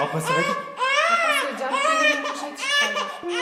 Apası hadi. Söyleyeceğim. Benim bir şey çıkardım.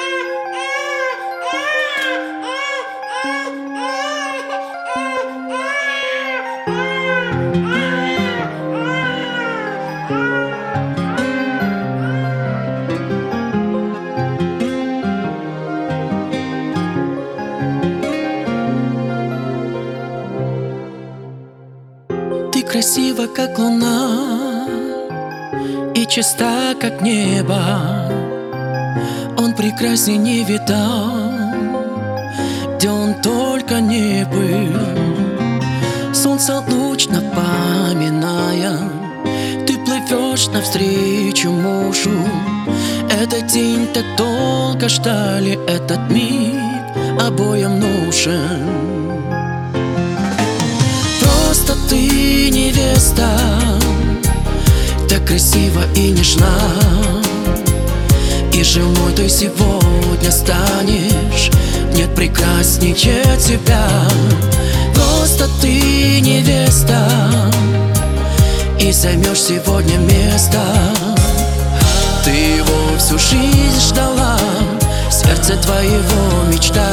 Ты красива, как луна, и чиста, как небо. Он прекрасней не видал, где он только не был. Солнце луч напоминая, ты плывешь навстречу мужу. Этот день так долго ждали, этот миг обоим нужен. Просто ты невеста, так красива и нежна, и женой ты сегодня станешь. Нет прекраснее тебя. Просто ты невеста, и займешь сегодня место. Ты его всю жизнь ждала, в сердце твоего мечта.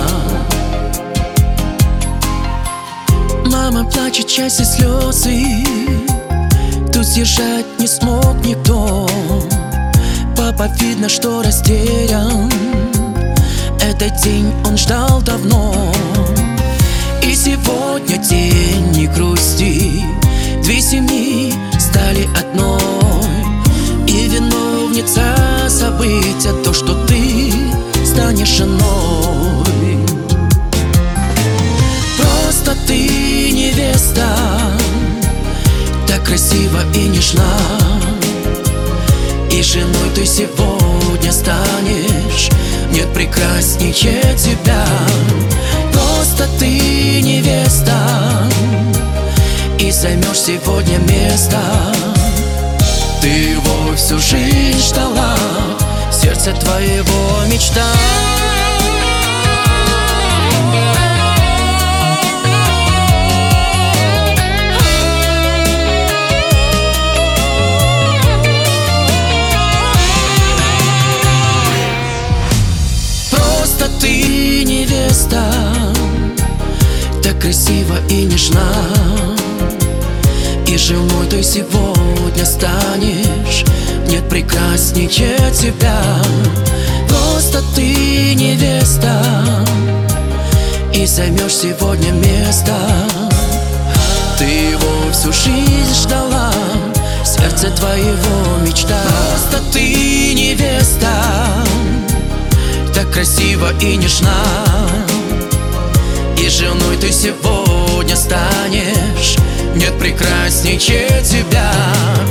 Мама плачет, счастье, слезы, тут сдержать не смог никто. Папа видно, что растерян, этот день он ждал давно. И сегодня день не грусти, две семьи стали одной. И виновница события то, что ты станешь женой. Просто ты невеста, так красива и нежна, и женой ты сегодня станешь. Нет прекраснее тебя. Просто ты невеста, и займешь сегодня место. Ты его всю жизнь ждала, в сердце твоего мечта. Просто ты невеста, так красива и нежна, и женой ты сегодня станешь. Нет прекраснее тебя. Просто ты невеста, и займешь сегодня место. Ты его всю жизнь ждала, в сердце твоего мечта. Просто ты невеста, так красива и нежна, и женой ты сегодня станешь. Нет прекраснее тебя.